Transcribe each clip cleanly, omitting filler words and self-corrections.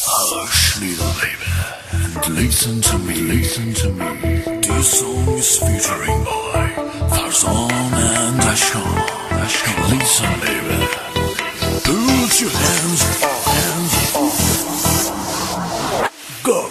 Hush, little baby, and listen to me, listen to me. This song is featuring by Farzan and Ashkan. Listen, baby. Put your hands up, go.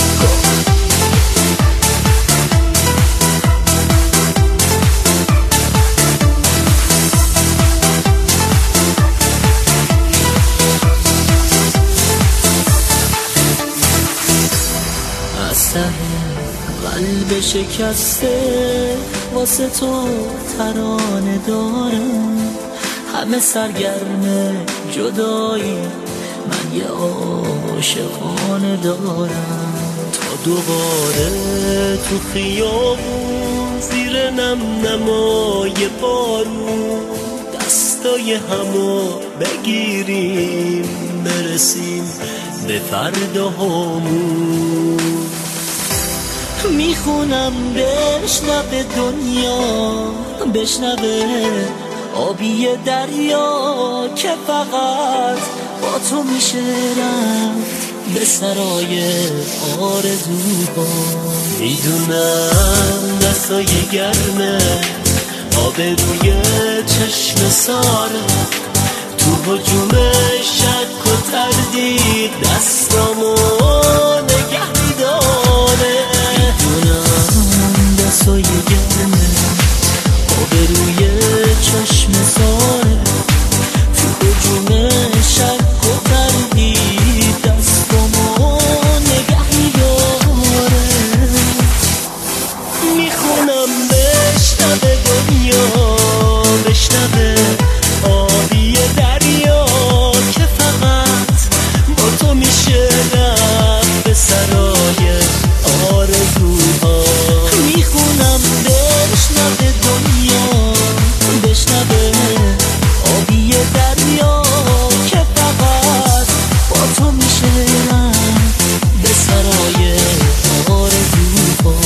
قلب شکسته واسه تو ترانه دارم، همه سرگرم جدایی، من یه عاشقانه دارم. تا دوباره تو خیابون زیر نمای بارون دستای همو بگیریم برسیم به فرداهامون. میخونم بشنوه دنیا، بشنوه آبی دریا که فقط با تو میشه رفت به سرای آرزوها. میدونم دستای گرمه آب روی چشم ساره، تو هجوم شک و تردید دستامو نگه میداره. میدونم دستای گرمه آب روی چشم ساره، تو هجوم شک و تردید دستامو نگه میداره. میخونم بشنوه دنیا، بشنوه آبی دریا که فقط با تو میشه رفت به سرای آرزوها. میخونم بشنوه دنیا، بشنوه آبی دریا که فقط با تو میشه رفت به سرای آرزوها.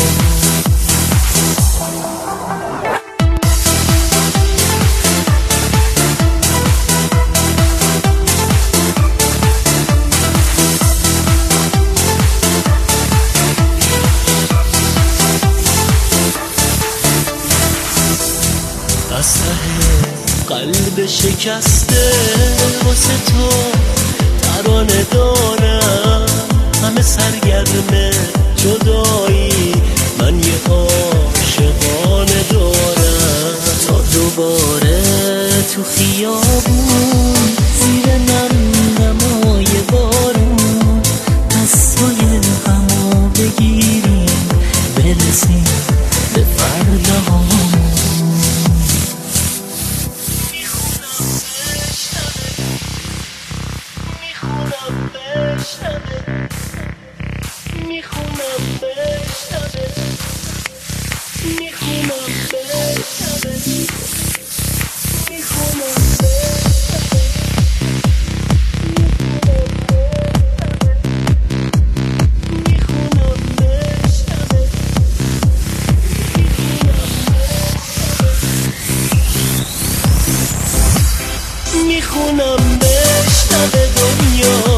قلب شکسته واسه تو ترانه دارم، همه سرگرم جدایی، من یه عاشقانه دارم. تا دوباره تو خیابون زیر نمای بارون دستای همو بگیریم برسیم به فرداهامون. میخونم بشنوه دنیا،